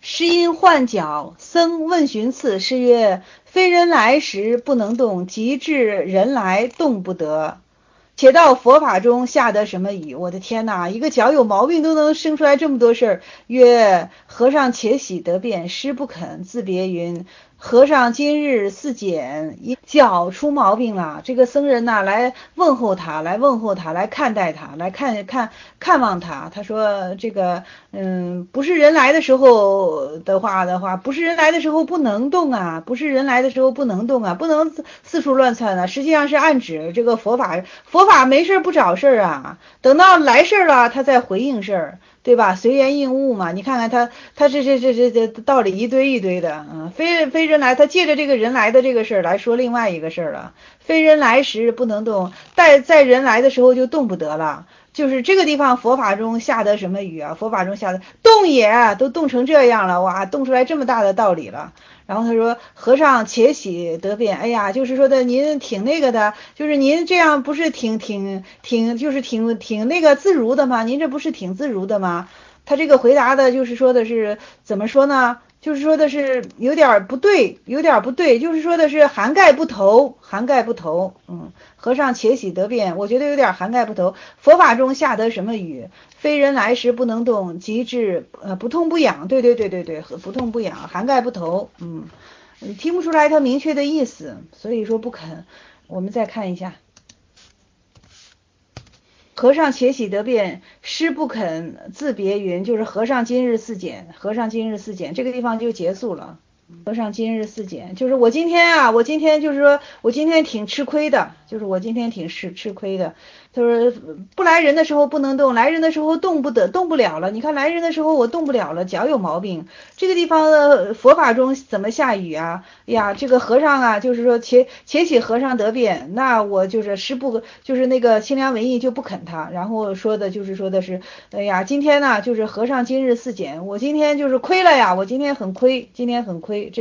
师因患脚，僧问询次，师曰：非人来时不能动，即至人来动不得。且到佛法中下得什么语？我的天哪，一个脚有毛病都能生出来这么多事儿。曰：和尚且喜得便，师不肯，自别云。和尚今日似检，脚出毛病了。这个僧人呐，来问候他，来看待他，来看望他。他说：这个，不是人来的时候不是人来的时候不能动啊，不是人来的时候不能动啊，不能四处乱窜啊。实际上是暗指这个佛法没事不找事啊，等到来事了，他再回应事儿。对吧？随缘应物嘛，你看看他这道理一堆一堆的，非人来，他借着这个人来的这个事儿来说另外一个事儿了。非人来时不能动，在人来的时候就动不得了。就是这个地方佛法中下得什么雨啊？佛法中下的动也都动成这样了，哇，动出来这么大的道理了。然后他说：和尚且喜得便。哎呀，就是说的您挺那个的，就是您这样不是就是挺那个自如的吗？您这不是挺自如的吗？他这个回答的就是说的是怎么说呢？就是说的是有点不对，就是说的是涵盖不透。和尚且喜得便，我觉得有点涵盖不透。佛法中下得什么语？非人来时不能动，即至不痛不痒。对，不痛不痒，涵盖不透。你听不出来他明确的意思，所以说不肯。我们再看一下。和尚且喜得便，师不肯，自别云。就是和尚今日似检，这个地方就结束了。和尚今日似检，就是我今天就是说我今天挺吃亏的，就是我今天挺吃亏的。他说不来人的时候不能动，来人的时候动不了了。你看来人的时候我动不了了，脚有毛病。这个地方的佛法中怎么下雨啊？呀，这个和尚啊，就是说且喜和尚得便，那我就是师不就是那个清凉文艺就不肯他，然后说的是，哎呀，今天呢就是和尚今日似检，我今天就是亏了呀，我今天很亏。